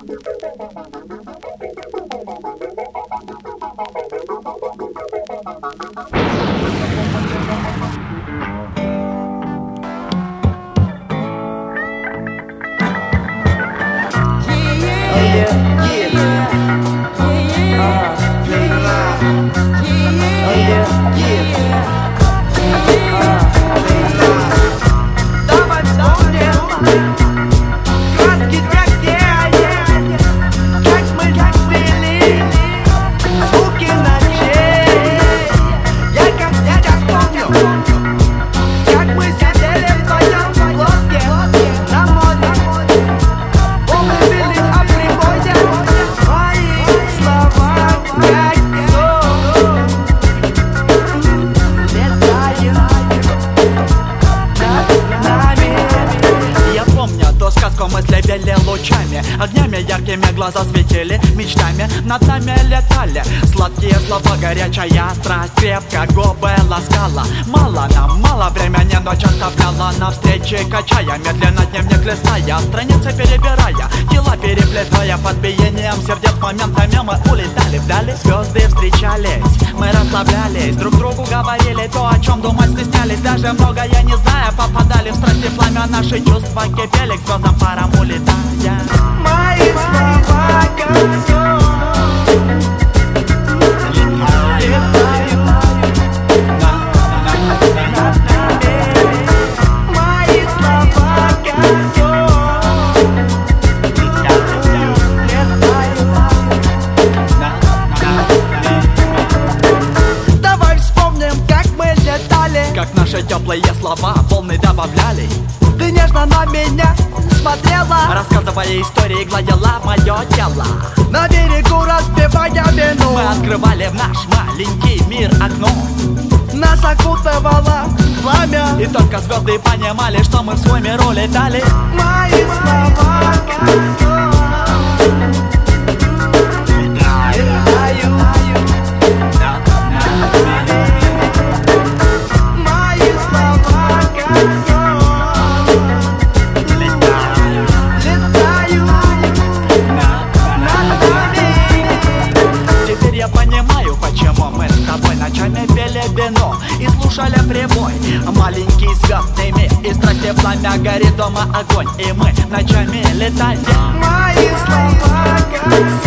Лучами, огнями яркими глаза светили, мечтами над нами летали. Сладкие слова, горячая страсть, крепко губы ласкала. Мало нам, мало времени, ночь оставляла на встрече, качая, медленно дневник листая, страницы перебирая, дела переплетая, под биением сердец моментами мы улетали вдали. Звезды встречались, мы расслаблялись, друг другу говорили то, о чем думать стеснялись. Даже многое не зная, попадали в страсти пламя, наши чувства кипели, к звездам парам улетая. Мои слова как сон, летают над нами. Мои слова как сон, летают над нами. Давай вспомним, как мы летали, как наши теплые слова волны добавляли. Ты нежно на меня смотрела, рассказывая истории, гладила мое тело. На берегу разбивая вину, мы открывали в наш маленький мир окно. Нас окутывало пламя, и только звезды понимали, что мы в свой мир улетали. Мои слова как сон, летают над нами. Мои слова как сон, я понимаю, почему мы с тобой ночами пели вино и слушали прибой. Маленький звездный мир, и страсти пламя, горит дома огонь, и мы ночами летали. Мои слова как